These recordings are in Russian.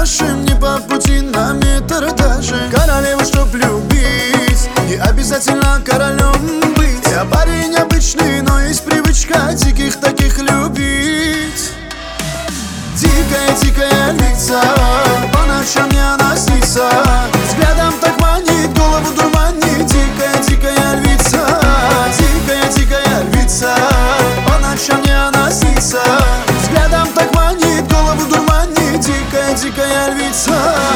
вашим не по пути на метр даже. Королева, чтоб любить, не обязательно королем быть. Я парень обычный, но есть привычка диких таких любить. Дикая львица, по ночам мне она снится, взглядом так манит, голову дурманит. Дикая львица, дикая львица, по ночам мне она снится, взглядом так манит, голову дурманит. Дикая львица.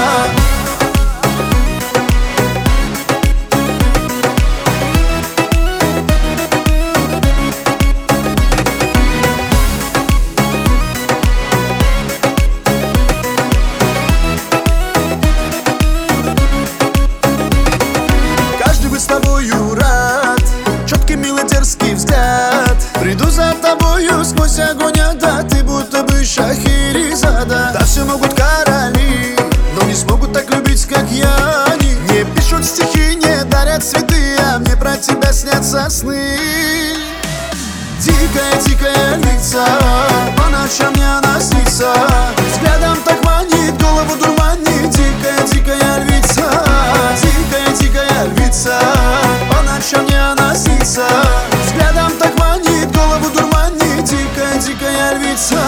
С тобою рад, четкий, милый, дерзкий взгляд. Приду за тобою сквозь огонь ада, ты будто бы Шахерезада. Да, все могут короли, но не смогут так любить, как я. Они не пишут стихи, не дарят цветы, а мне про тебя снятся сны. Дикая львица, по ночам мне она снится, взглядом так манит, голову дурманит. Дикая львица, дикая львица, по ночам мне она снится, взглядом так манит, голову дурманит. Дикая львица.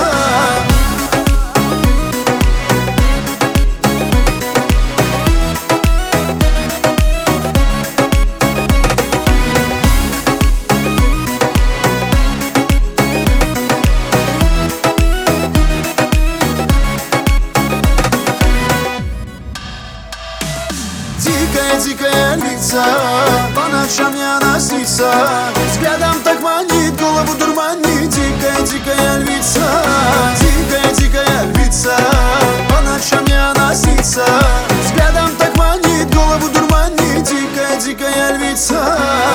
Дикая львица, по ночам мне она снится, взглядом так манит, голову дурманит. Дикая львица, дикая львица, по ночам мне она снится, взглядом так манит, голову дурманит. Дикая львица.